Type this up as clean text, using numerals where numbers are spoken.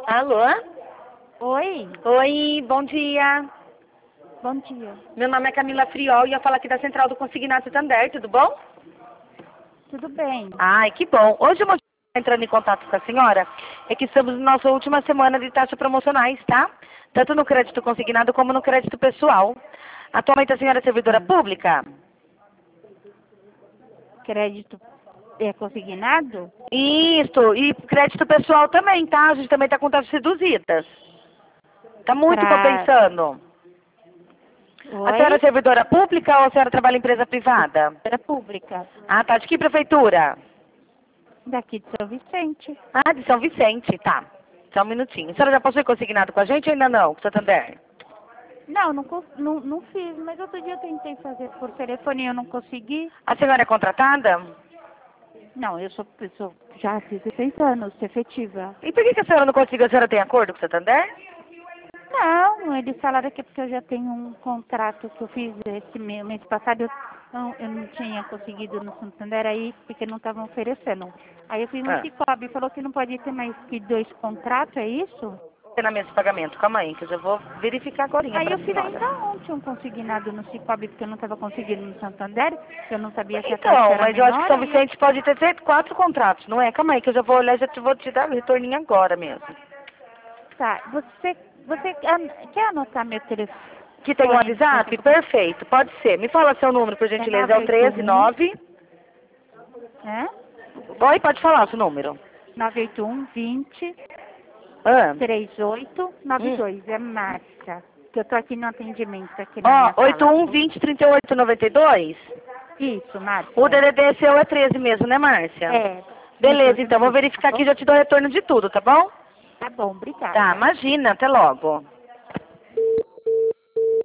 Alô? Oi, Oi, bom dia. bom dia. Meu nome é Camila Friol e eu falo aqui da Central do Consignado Santander, tudo bom? Tudo bem? Ai, que bom. Hoje o motivo de estar entrando em contato com a senhora é que estamos na nossa última semana de taxas promocionais, tá? Tanto no crédito consignado como no crédito pessoal. Atualmente a senhora é servidora pública? Crédito é consignado? Isso, e crédito pessoal também, tá? A gente também está com taxas reduzidas. Tá muito Pra... compensando. A senhora é Oi? servidora pública ou a senhora trabalha em empresa privada? Era pública. Ah, tá. De que prefeitura? Daqui de São Vicente. Ah, de São Vicente, tá. Só um minutinho. A senhora já possui consignado com a gente ou ainda não, com o Santander? Não, não fiz, mas outro dia eu tentei fazer por telefone e eu não consegui. A senhora é contratada? Não, eu sou já fiz 16 anos, efetiva. E por que a senhora não conseguiu? A senhora tem acordo com o Santander? Não, eles falaram que é porque eu já tenho um contrato que eu fiz esse mês passado, eu não tinha conseguido no Santander aí, porque não estavam oferecendo. Aí eu fiz no Ah, Cicobi, falou que não pode ter mais que 2 contratos, é isso? tem na mesa de pagamento. Calma aí, que eu já vou verificar agora Aí para eu a fiz senhora. ainda ontem um consignado no Cicobi, porque eu não estava conseguindo no Santander, que eu não sabia se a taxa Então, era mas eu acho que menor, São aí eu... Vicente pode ter feito 4 contratos, não é? Calma aí, que eu já vou olhar e já vou te dar o retorninho agora mesmo. Tá, você quer anotar meu telefone? Que tem um Pra WhatsApp? Perfeito, pode ser. Me fala seu número, por É gentileza. É o 981, 139. né? Oi, pode falar o seu número. 981 20 Ah. 3892, é Márcia. Que eu tô aqui no atendimento, aqui na minha Ó, sala. 81 20 38 92. Isso, O Márcia. DDD seu é 13 mesmo, né, Márcia? É, isso, Beleza, você então. me Vou disse, tá verificar aqui bom? e já te dou retorno de tudo, tá bom? Tá bom, Tá, obrigada. imagina. Até logo.